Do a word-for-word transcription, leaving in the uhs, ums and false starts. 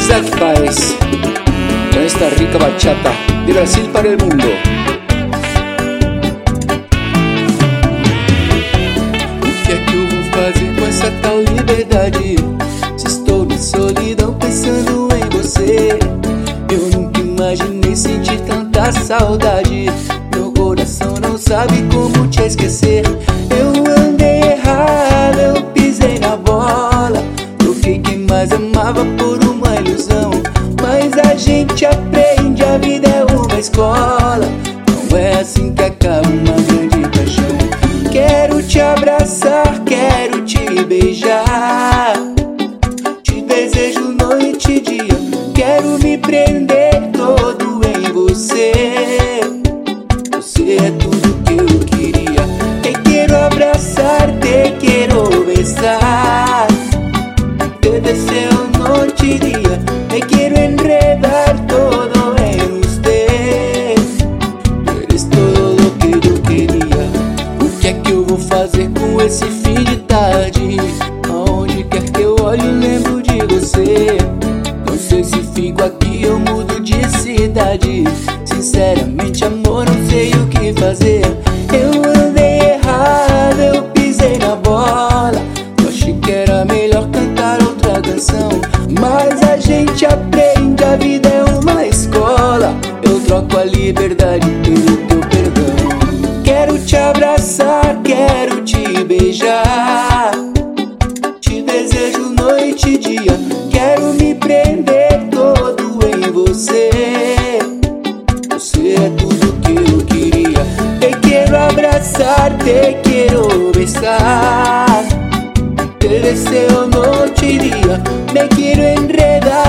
Isaac Páez, con esta rica bachata de Brasil para el mundo. O que é que eu vou fazer com essa tal liberdade? Se estou na solidão pensando em você, eu nunca imaginei sentir tanta saudade. Meu coração não sabe como te esquecer. Eu andei errado, eu pisei na bola, troquei quem mais amava por uma ilusão. Mas a gente aprende, a vida é uma escola, não é assim que acaba uma grande paixão. Quero te abraçar, quero te beijar, te desejo noite e dia, quero me prender todo em você. Você é tudo que eu queria. Te quero abraçar, te quero besar, te deseo noche y día, me quiero enredar todo en usted. Tu eres todo lo que eu queria. O que é que eu vou fazer com esse fim de tarde? Aonde quer que eu olhe lembro de você. Não sei se fico aqui ou mudo de cidade. Sinceramente amor, não sei o que fazer. Eu andei errado, eu pisei na bola, eu achei que era melhor cantar outra canção. Mas a gente aprende, a vida é uma escola, eu troco a liberdade pelo teu perdão. Quero te abraçar, quero te beijar, te desejo noite e dia, quero me prender todo em você. Você é tudo que eu queria. Te quero abraçar, te quero besar, te deseo noche y día, me quiero enredar